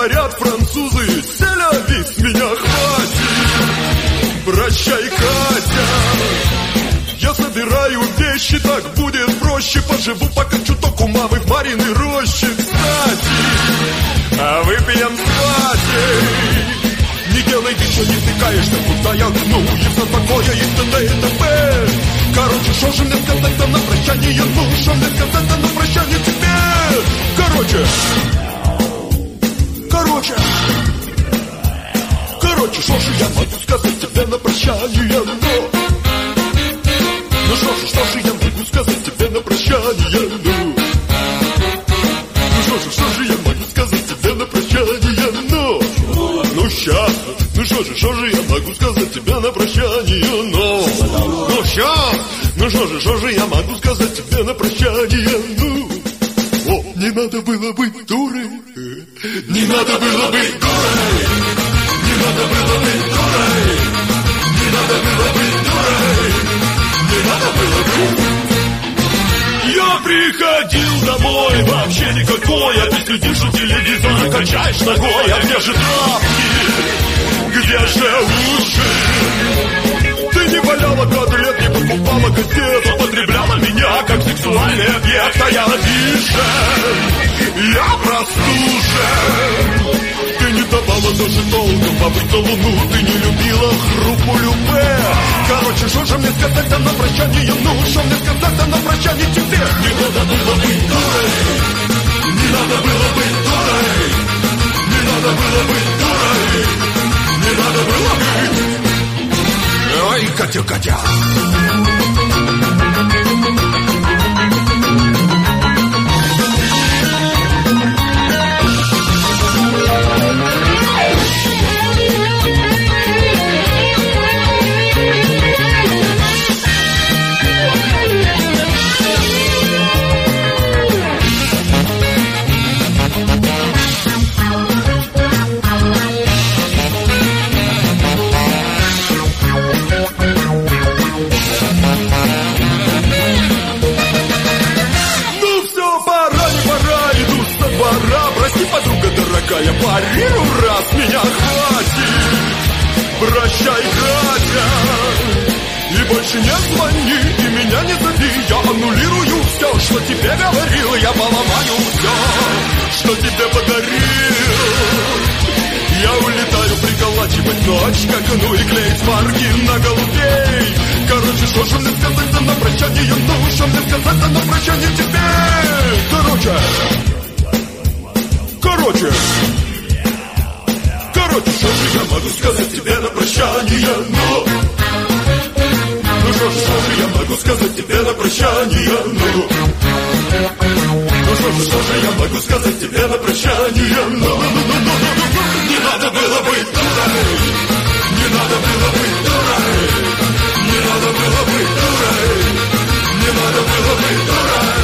говорят французы, селяви с меня хватит. Прощай, Катя, я собираю вещи, так будет проще. Поживу пока чуток у мамы в Мариной роще. Кстати, а выпьем с Катей. Не делай вид, что не втыкаешься, куда я гну. И все такое, и т.д. и т.п. Короче, что же мне сказать-то на прощание? Ну, что мне сказать-то на прощание тебе? Короче, что же я могу сказать тебе на прощание? Ну что же я могу сказать тебе на прощание? Что же я могу сказать тебе на прощание? Ну сейчас, что же я могу сказать тебе на прощание? Ну сейчас, что же я могу сказать тебе на прощание? О, не надо было быть дурой, не надо было быть дурой, не надо было быть дурой, не надо было быть дурой, не надо было быть. Я приходил домой, вообще никакой, а ты сидишь у телевизора, качаешь ногой, а где же тапки, где же уши? Ты не валяла 5 лет, не покупала газет, употребляла меня как сексуальный объект, а я обижен, я простужен. Ты не давала даже толком побыть на луну, ты не любила группу Любэ. Короче, что же мне сказать-то на прощание? Ну, что мне сказать-то на прощание тебе? Не надо было быть дурой, не надо было быть дурой, не надо было быть дурой, не надо было быть. Ой, Катя. Подруга дорогая, париру, раз меня хватит. Прощай, Катя, и больше не звони, и меня не зови. Я аннулирую все, что тебе говорил, я поломаю все, что тебе подарил. Я улетаю приколачивать ночь к окну и клеить марки на голубей. Короче, что же мне сказать-то на прощание? Ну, что мне сказать-то на прощание тебе? Короче, что же я могу сказать тебе на прощание? Ну что же я могу сказать тебе на прощание? Ну что же я могу сказать тебе на прощание? Не надо было быть дурой, не надо было быть дурой, не надо было быть дурой, не надо было быть дурой.